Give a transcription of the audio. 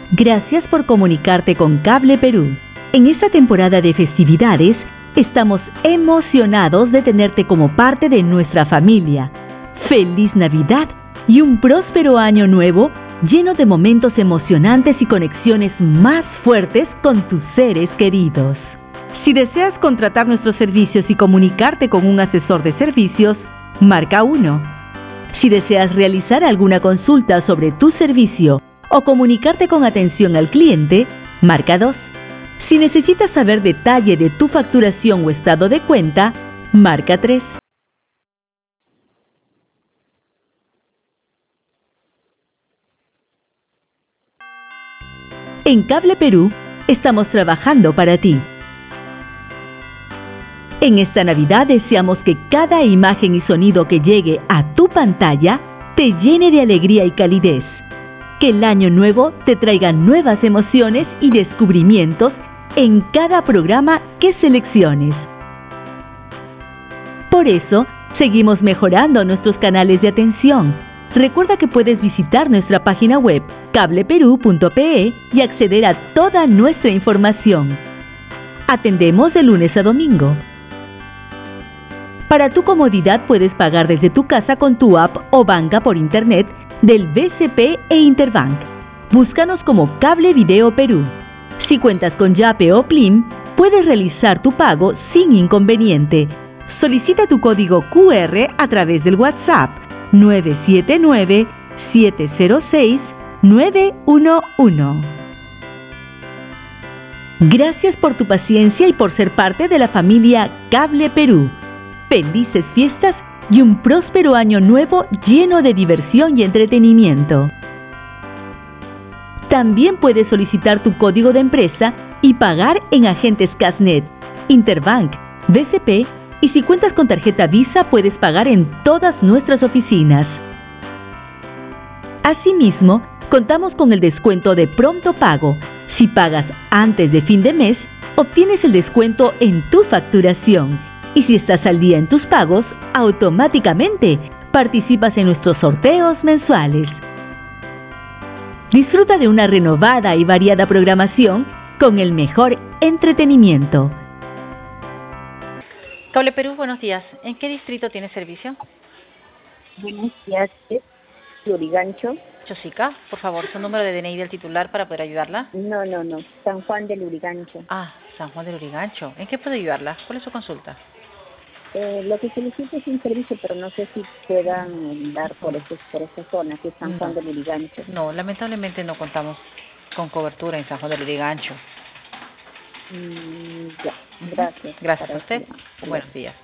Gracias por comunicarte con Cable Perú. En esta temporada de festividades, estamos emocionados de tenerte como parte de nuestra familia. ¡Feliz Navidad y un próspero año nuevo lleno de momentos emocionantes y conexiones más fuertes con tus seres queridos! Si deseas contratar nuestros servicios y comunicarte con un asesor de servicios, marca 1. Si deseas realizar alguna consulta sobre tu servicio o comunicarte con atención al cliente, marca 2. Si necesitas saber detalle de tu facturación o estado de cuenta, marca 3. En Cable Perú, estamos trabajando para ti. En esta Navidad deseamos que cada imagen y sonido que llegue a tu pantalla te llene de alegría y calidez. Que el año nuevo te traiga nuevas emociones y descubrimientos en cada programa que selecciones. Por eso, seguimos mejorando nuestros canales de atención. Recuerda que puedes visitar nuestra página web cableperú.pe y acceder a toda nuestra información. Atendemos de lunes a domingo. Para tu comodidad puedes pagar desde tu casa con tu app o banca por internet del BCP e Interbank. Búscanos como Cable Video Perú. Si cuentas con Yape o Plim, puedes realizar tu pago sin inconveniente. Solicita tu código QR a través del WhatsApp 979-706-911. Gracias por tu paciencia y por ser parte de la familia Cable Perú. Felices fiestas y un próspero año nuevo lleno de diversión y entretenimiento. También puedes solicitar tu código de empresa y pagar en agentes Casnet, Interbank, BCP y si cuentas con tarjeta Visa puedes pagar en todas nuestras oficinas. Asimismo, contamos con el descuento de pronto pago. Si pagas antes de fin de mes, obtienes el descuento en tu facturación. Y si estás al día en tus pagos, automáticamente participas en nuestros sorteos mensuales. Disfruta de una renovada y variada programación con el mejor entretenimiento. Cable Perú, buenos días. ¿En qué distrito tiene servicio? Buenos días, ¿es Lurigancho? Chosica, por favor, su número de DNI del titular para poder ayudarla. No, San Juan del Lurigancho. Ah, San Juan del Lurigancho. ¿En qué puedo ayudarla? ¿Cuál es su consulta? Lo que solicito es un servicio, pero no sé si puedan dar por esa zona, que es San Juan del Lurigancho. No, lamentablemente no contamos con cobertura en San Juan del Lurigancho. Ya, gracias. Gracias a usted. Buenos días.